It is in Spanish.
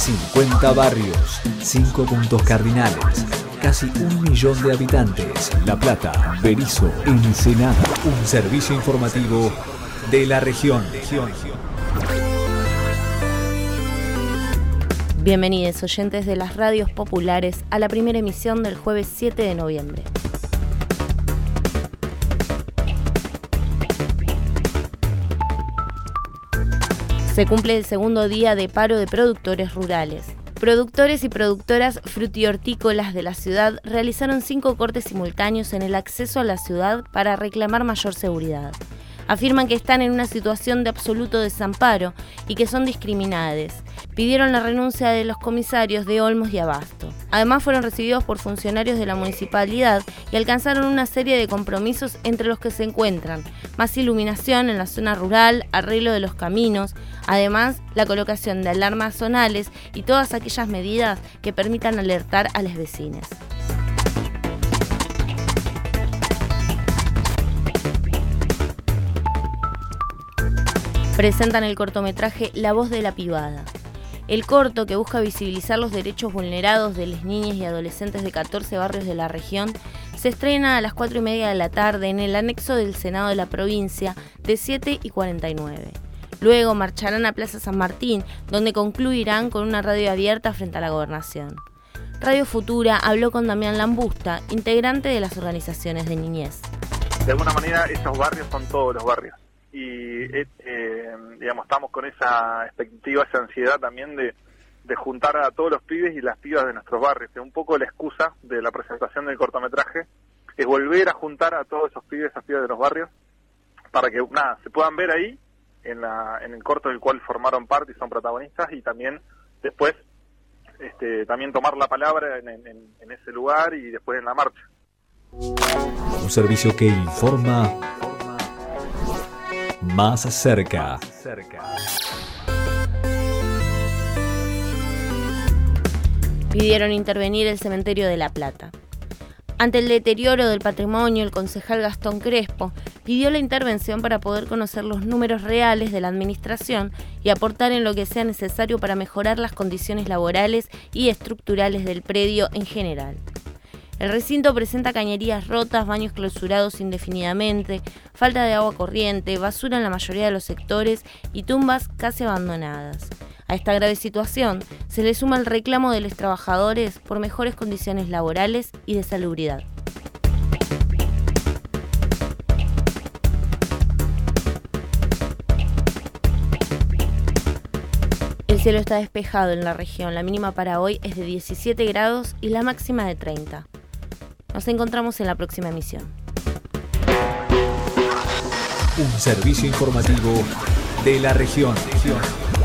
50 barrios, 5 puntos cardinales, casi 1 millón de habitantes. La Plata, Berisso, Ensenada. Un servicio informativo de la región. Bienvenidos oyentes de las radios populares a la primera emisión del jueves 7 de noviembre. Se cumple el segundo día de paro de productores rurales. Productores y productoras frutihortícolas de la ciudad realizaron 5 cortes simultáneos en el acceso a la ciudad para reclamar mayor seguridad. Afirman que están en una situación de absoluto desamparo y que son discriminadas. Pidieron la renuncia de los comisarios de Olmos y Abasto. Además fueron recibidos por funcionarios de la municipalidad y alcanzaron una serie de compromisos entre los que se encuentran más iluminación en la zona rural, arreglo de los caminos, además la colocación de alarmas zonales y todas aquellas medidas que permitan alertar a los vecinos. Presentan el cortometraje La Voz de la Pibada. El corto, que busca visibilizar los derechos vulnerados de las niñas y adolescentes de 14 barrios de la región, se estrena a las 4:30 de la tarde en el anexo del Senado de la provincia de 7:49. Luego marcharán a Plaza San Martín, donde concluirán con una radio abierta frente a la gobernación. Radio Futura habló con Damián Lambusta, integrante de las organizaciones de niñez. De alguna manera esos barrios son todos los barrios. Y estamos con esa expectativa, esa ansiedad también de juntar a todos los pibes y las pibas de nuestros barrios. Un poco la excusa de la presentación del cortometraje es volver a juntar a todos esos pibes y esas pibas de los barrios para que se puedan ver ahí en el corto del cual formaron parte y son protagonistas, y también después también tomar la palabra en ese lugar y después en la marcha. Un servicio que informa más cerca. Pidieron intervenir el cementerio de La Plata. Ante el deterioro del patrimonio, el concejal Gastón Crespo pidió la intervención para poder conocer los números reales de la administración y aportar en lo que sea necesario para mejorar las condiciones laborales y estructurales del predio en general. El recinto presenta cañerías rotas, baños clausurados indefinidamente, falta de agua corriente, basura en la mayoría de los sectores y tumbas casi abandonadas. A esta grave situación se le suma el reclamo de los trabajadores por mejores condiciones laborales y de salubridad. El cielo está despejado en la región, la mínima para hoy es de 17 grados y la máxima de 30. Nos encontramos en la próxima emisión. Un servicio informativo de la región.